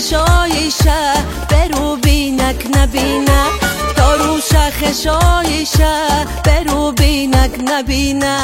خشایشه برو بینک نبینه دارو خشایشه برو بینک نبینه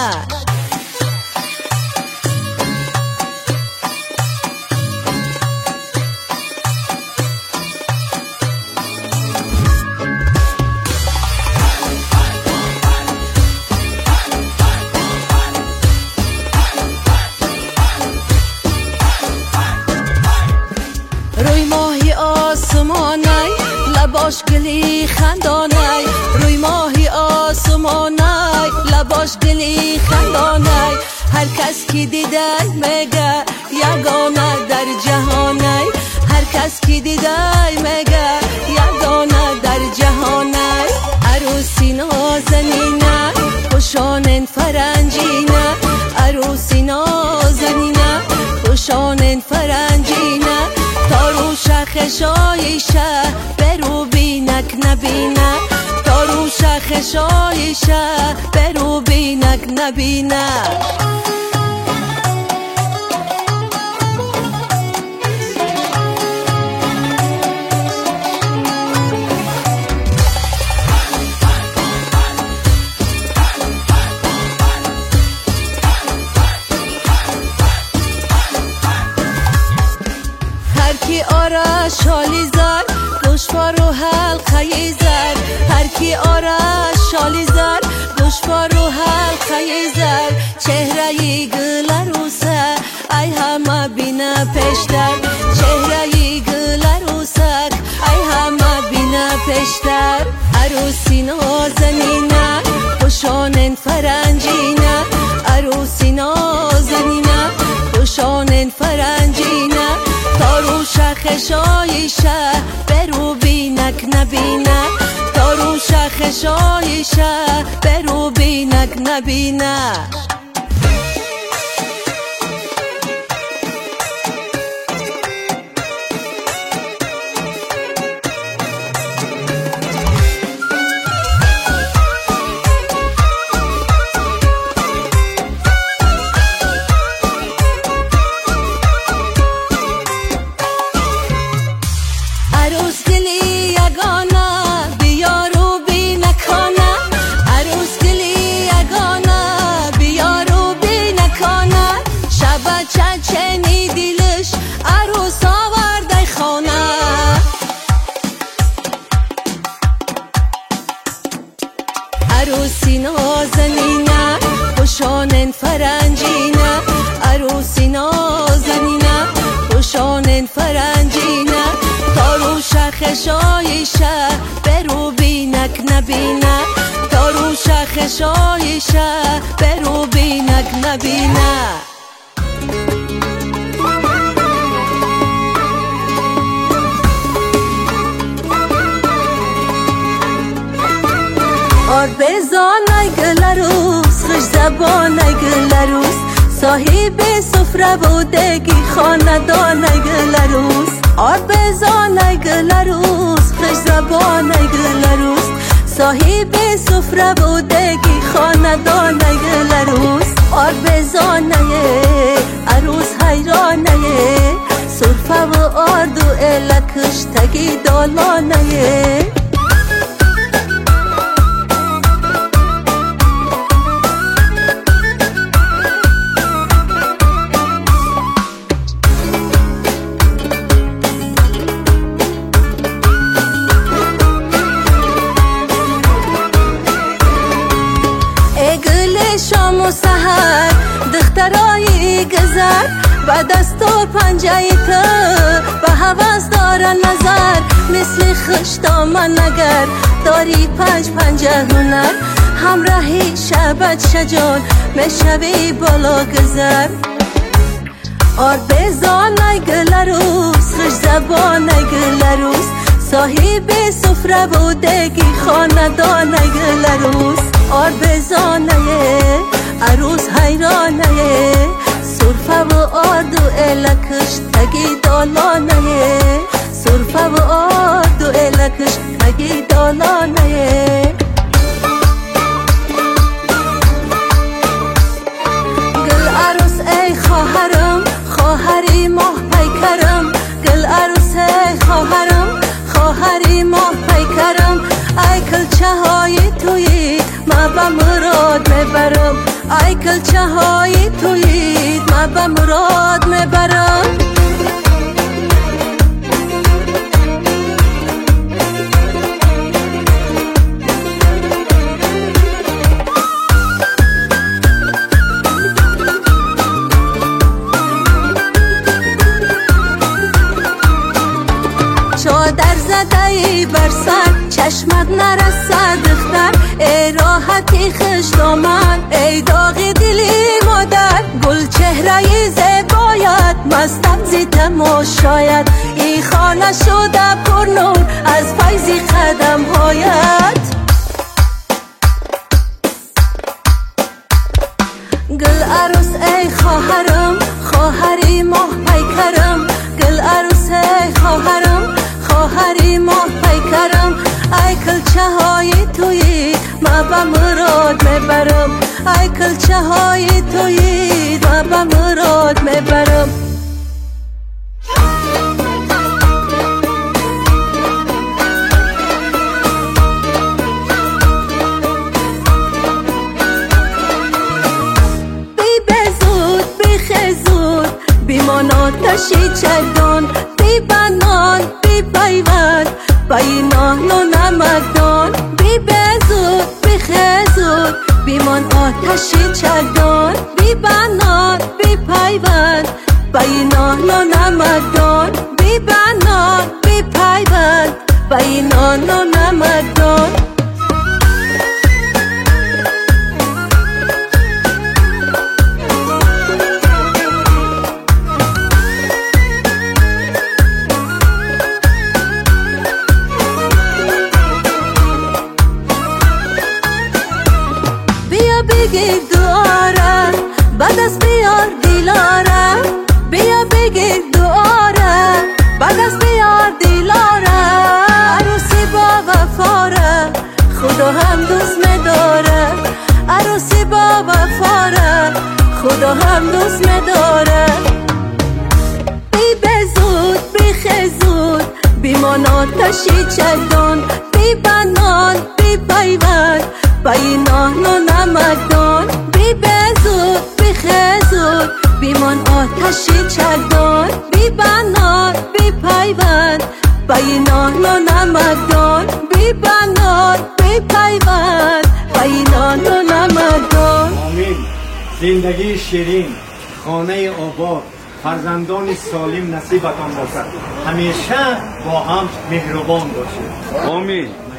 روی ماهی آسمانی لباش گلی خندانی روی ماهی آسمانی لباش گلی خندانی هر کس کی دیده میگه یگانه در جهانی هر کس کی دیده میگه یگانه در جهانی عروسی نازنینه خوشان فرنجینه عروسی نازنینه خوشان فرنجینه تارو خشایشه برو بینک نبینه تارو خشایشه برو بینک نبینه کی آرش شالی زر گوشوار و حلقه زر هر کی آرش شالی زر گوشوار و حلقه زر چهره گل عروسه ای همه بینه پیشتر چهره گل عروسک ای همه بینه پیشتر عروسی نازنینه خوشان فرنجینه عروسی نازنینه خوشان فرنجینه تارو خشایشه برو بینک نبینه تارو خشایشه برو بینک نبینه عروس گلی یگانه بیارو بینکانه عروس گلی یگانه بیارو بینکانه شب چچنی دیلش عروس آورده خانه عروسی نازنینه خوشان فرنجینه عروسی نازنینه خوشان فرنجینه تارو خشایشه برو بینک نبینه تارو خشایشه برو بینک نبینه آر بزانای گلروس خوش زبانای گلروس صاحب سفره بودگی خاندانای گلروس آر بزانای گلروس خوش زبانای گلروس صاحب سفره بودگی خاندانای گلروس آر بزانای عروس حیرانای سرفه و آردو الکش تگی دالانای شام و سحر دخترایی گذر و دست و پنجه تو به حوض داره نظر مثل خشتامن نگر داری پنجه هنر همراهی شبت شجان مشوی بالا گذر آر بزانای گلروس خوش زبانای گلروس صاحب سفره بودگی خاندانای گلروس آر بزانای عروس حیرانای سرفه و آردو الکش تگی دالانای سرفه و آردو الکش تگی دالانای گل عروس ای خواهرم خواهری ماه پیکرم گل عروس ما به مراد میبرم. ای کلچه های تویید ما به مراد میبرم. چادر زده ای بر سر چشمت نرسد دختر. ای راحتی خوش دامن ای داغ دلی مادر. گل چهره زیبایت مستم زی تماشایت. ای خانه شده پر نور از فیض قدم هایت. گل عروس ای خواهرم خواهری ماه پیکرم. گل عروس ای خواهرم خواهری ماه پیکرم. ای کلچه های تویی ما به مراد میبرم. ای کلچه های تویی ما به مراد میبرم. بی بزود بی خزود بیمان آتشی چگدان. بی بنان بی پیوند بی نان و نمکدان. بی بزود بی خزود بیمان آتشی چگدان. بی بنان بی پیوند بی نان و نمکدان. بی بنان بی پیوند بی نان و نمکدان. بگیر دعاره بعد از بیار دیلاره. بیا بگیر دعاره بعد از بیار دیلاره. عروسی با وفاره خدا هم دوست میداره. عروسی با وفاره خدا هم دوست میداره. بی بزود بی خزود بیمان آتشی چگدان. بی بنان بی پیوند بی نان و نمکدان. بی بزود بی خزود بیمان آتشی چگدان. بی بنان بی پیوند بی نان و نمکدان. بی بنان بی پیوند بی نان و نمکدان. آمین. زندگی شیرین، خانه آباد، فرزندان سالم نصیبتان باشد. همیشه با هم مهربان باشید. آمین.